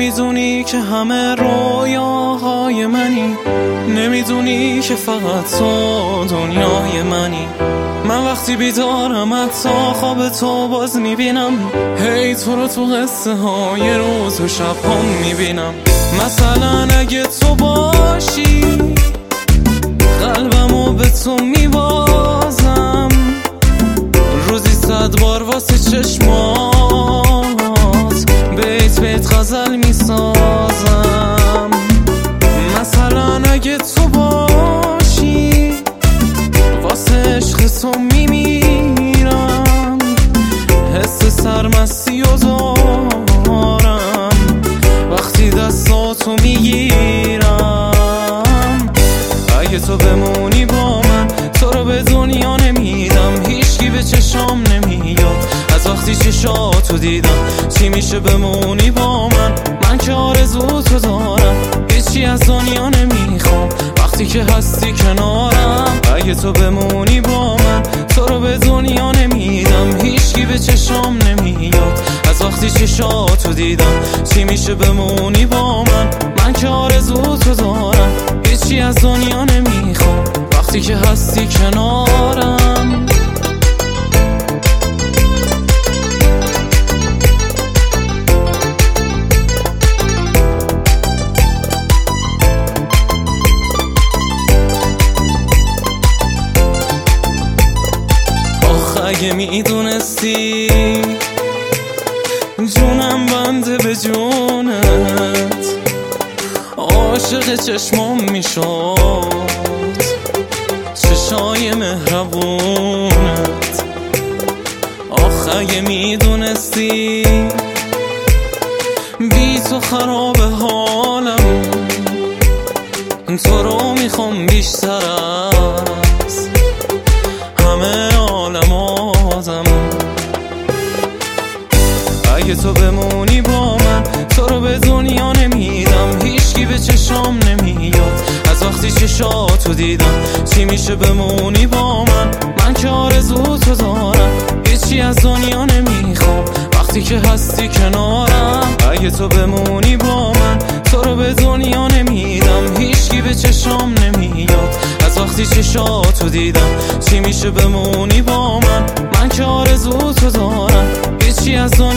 نمیدونی که همه رویاهای منی، نمیدونی که فقط تو دنیای منی. من وقتی بیدارم حتی خواب تو باز میبینم، هی تو رو تو قصه های روز و شب هم میبینم. مثلا اگه تو باشی قلبمو به تو میبازم، روزی 100 بار واسه چشمات بیت بیت غزل میسازم. مثلا اگه تو باشی واسه عشق تو میمیرم، حس سرمستی و دارم وقتی دستاتو میگیرم. اگه تو بمونی با من تو رو به دنیا نمیدم، هیچکی به چشام نمیاد از وقتی چشاتو دیدم. چی میشه بمونی با من که آرزوتو دارم، هیچی از دنیا نمیخوام وقتی که هستی کنارم. اگه تو بمونی با من تو رو به دنیا نمیدم، هیچکی به چشام نمیاد از وقتی چشاتو دیدم. چی میشه بمونی با من که آرزوتو دارم، هیچی از دنیا نمیخوام وقتی که هستی کنارم. اگه میدونستی جونم بنده به جونت، عاشق چشمام میشد چشای مهربونت. اگه میدونستی بی تو خراب حالم، تو رو میخوام بیشتر از همه عالم آدم. اگه تو بمونی با من تو رو به دنیا نمیدم، هیچکی به چشام نمیاد از وقتی چشاتو دیدم. چی میشه بمونی با من که آرزوتو دارم، هیچی از دنیا نمیخوام وقتی که هستی کنارم. اگه تو بمونی با من تو رو به دنیا نمیدم، هیچکی به چشام نمیاد از وقتی چشاتو دیدم. چی میشه بمونی با من که آرزوتو دارم، هیچی از دنیا